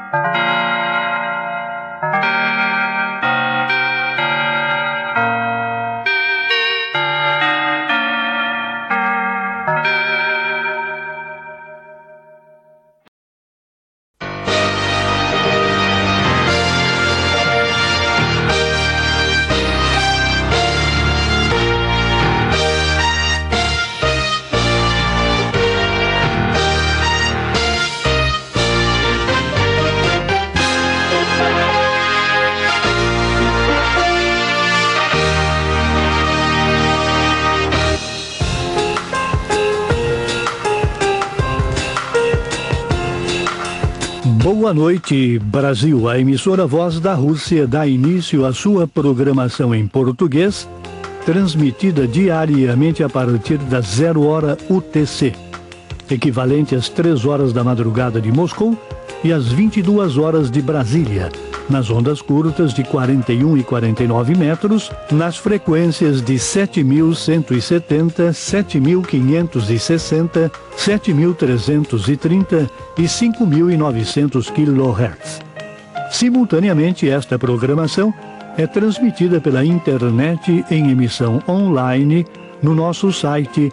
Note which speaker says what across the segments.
Speaker 1: Boa noite, Brasil. A emissora Voz da Rússia dá início à sua programação em português, transmitida diariamente a partir das 0 hora UTC, equivalente às 3 horas da madrugada de Moscou e às 22 horas de Brasília, nas ondas curtas de 41 e 49 metros, nas frequências de 7.170, 7.560, 7.330 e 5.900 kHz. Simultaneamente, esta programação é transmitida pela internet em emissão online no nosso site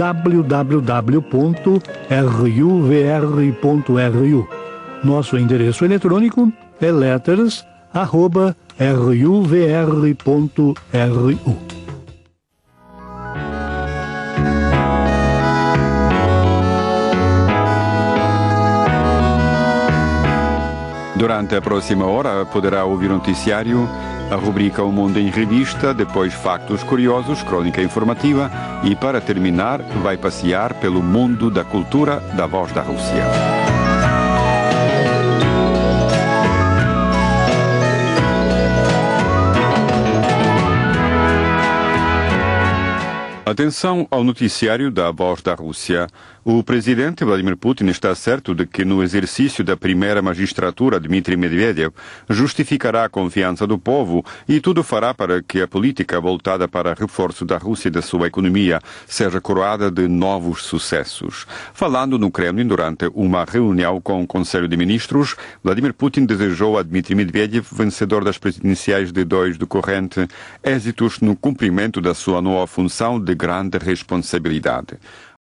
Speaker 1: www.ruvr.ru. Nosso endereço eletrônico é letters@ruvr.ru.
Speaker 2: Durante a próxima hora poderá ouvir o noticiário, a rubrica O Mundo em Revista, depois Factos Curiosos, crônica informativa e, para terminar, vai passear pelo mundo da cultura da Voz da Rússia. Atenção ao noticiário da Voz da Rússia. O presidente Vladimir Putin está certo de que no exercício da primeira magistratura Dmitry Medvedev justificará a confiança do povo e tudo fará para que a política voltada para reforço da Rússia e da sua economia seja coroada de novos sucessos. Falando no Kremlin durante uma reunião com o Conselho de Ministros, Vladimir Putin desejou a Dmitry Medvedev, vencedor das presidenciais de 2 do corrente, êxitos no cumprimento da sua nova função de grande responsabilidade.